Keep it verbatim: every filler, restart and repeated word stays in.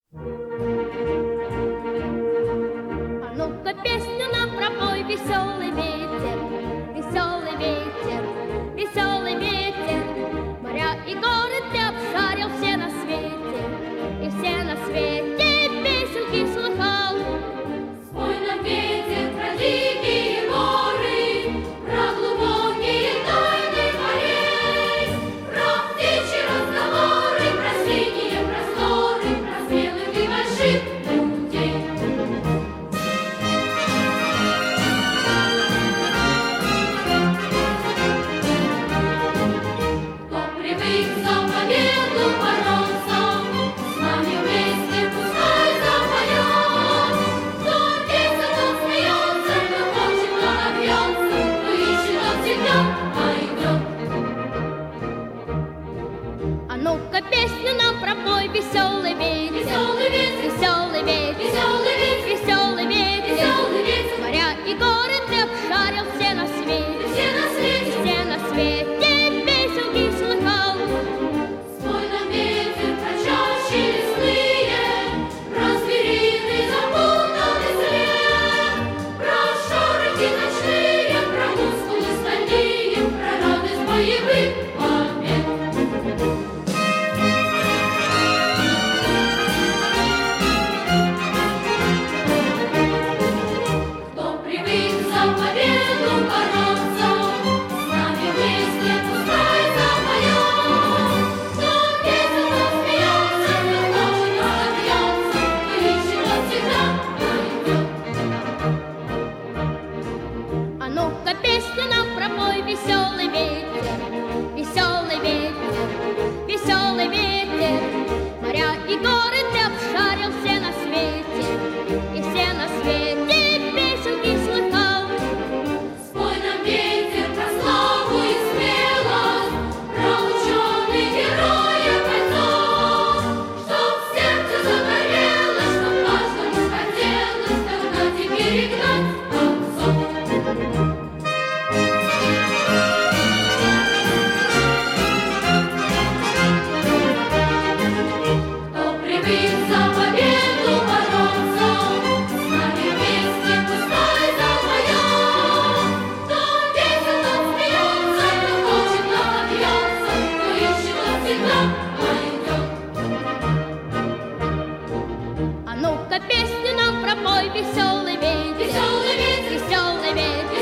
А ну-ка песню нам пропой, веселый ветер, веселый ветер, веселый ветер. Моря и горы ты обшарил все на свете, и все на свете песенки слыхал. Спой нам, ветер, про дикие горы, про глубокие тайны морей, про птичьи разговоры, про синие просторы, про смелых и больших людей. Кто привык за победу бороться, с нами вместе пускай запоет. Кто бьется, тот смеется, кто хочет, тот добьется, кто ищет, тот всегда найдет. А ну-ка песню нам пропой, веселый ветер, Веселый ветер, веселый ветер, веселый ветер, веселый ветер. веселый ветер, Моря и горы ты обшарил все на свете, все на и свете. все на свете песенки слыхал. Спой нам, ветер, про чащи лесные, про звериный запутанный след, про шорохи ночные, про мускулы стальные, про радость боевых побед. Кто привык за победу бороться, с нами вместе пускай запоет. Кто бьется, тот смеется, кто хочет, тот добьется, кто ищет, тот всегда найдет. А ну-ка песню нам пропой, веселый ветер, веселый ветер, веселый ветер. Моря и горы ты обшарил все на свете, и все на свете песенки слыхал. Спой нам, ветер, про славу и смелость, про ученых героев бойцов, чтоб сердце загорелось, чтоб каждому хотелось догнать и перегнать концов. Кто привык за победу бороться, с нами вместе пускай запоет. Кто бьется, тот смеется, кто хочет, тот добьется, кто ищет, тот всегда найдет. А ну-ка песню нам пропой, веселый ветер, Веселый ветер, веселый ветер,